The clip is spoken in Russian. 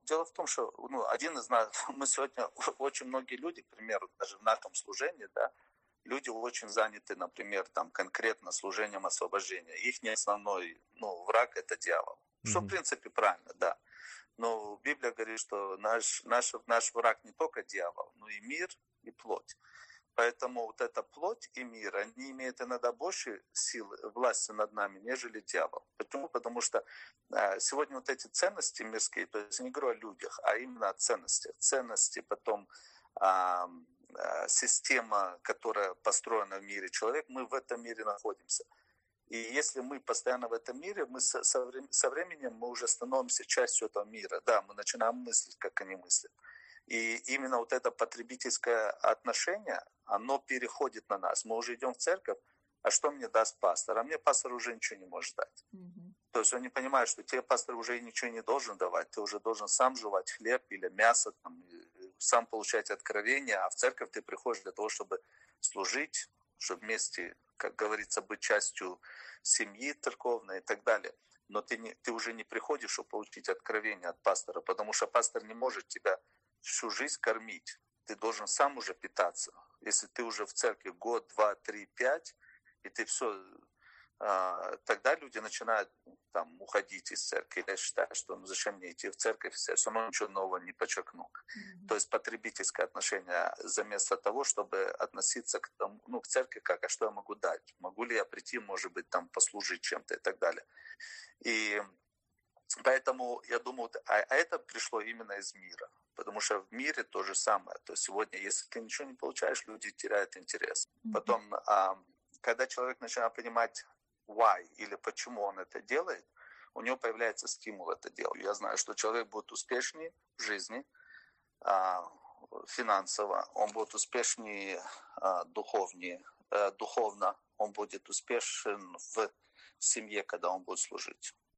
дело в том, что один из нас, мы сегодня, очень многие люди, к примеру, даже в нашем служении, да, люди очень заняты, например, там конкретно служением освобождения. Их не основной, враг — это дьявол. Что, в принципе, правильно, да. Но Библия говорит, что наш враг не только дьявол, но и мир, и плоть. Поэтому вот эта плоть и мир, они имеют иногда больше силы, власти над нами, нежели дьявол. Почему? Потому что сегодня вот эти ценности мирские, то есть я не говорю о людях, а именно о ценностях. Ценности, потом система, которая построена в мире. Человек, мы в этом мире находимся. И если мы постоянно в этом мире, мы со временем мы уже становимся частью этого мира. Да, мы начинаем мыслить, как они мыслят. И именно вот это потребительское отношение, оно переходит на нас. Мы уже идем в церковь, а что мне даст пастор? А мне пастор уже ничего не может дать. То есть он не понимает, что тебе пастор уже ничего не должен давать. Ты уже должен сам жевать хлеб или мясо, сам получать откровения, а в церковь ты приходишь для того, чтобы служить, чтобы вместе, как говорится, быть частью семьи церковной и так далее. Но ты уже не приходишь, чтобы получить откровение от пастора, потому что пастор не может тебя всю жизнь кормить. Ты должен сам уже питаться. Если ты уже в церкви год, 2, 3, 5, и ты все, тогда люди начинают уходить из церкви. Я считаю, что зачем мне идти в церковь, я все равно ничего нового не подчеркну. То есть потребительское отношение вместо того, чтобы относиться к церкви как, а что я могу дать? Могу ли я прийти, может быть, послужить чем-то и так далее. И поэтому я думаю, это пришло именно из мира. Потому что в мире то же самое. То есть сегодня, если ты ничего не получаешь, люди теряют интерес. Потом, когда человек начинает понимать why или почему он это делает, у него появляется стимул это делать. Я знаю, что человек будет успешнее в жизни финансово, он будет успешнее духовно, он будет успешен в семье, когда он будет служить.